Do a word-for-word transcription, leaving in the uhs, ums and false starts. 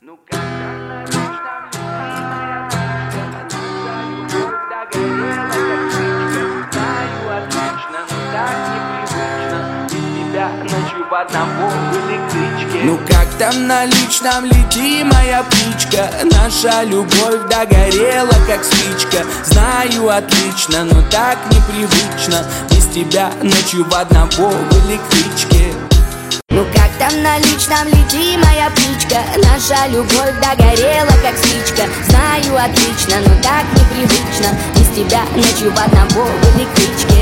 Ну как там на личном лети, моя птичка. Наша любовь догорела, как спичка. Знаю отлично, но так непривычно без тебя ночью в одного в электричке. Ну как там на личном лети, моя птичка. Наша любовь догорела, как спичка. Знаю отлично, но так непривычно без тебя ночью в одного в электричке.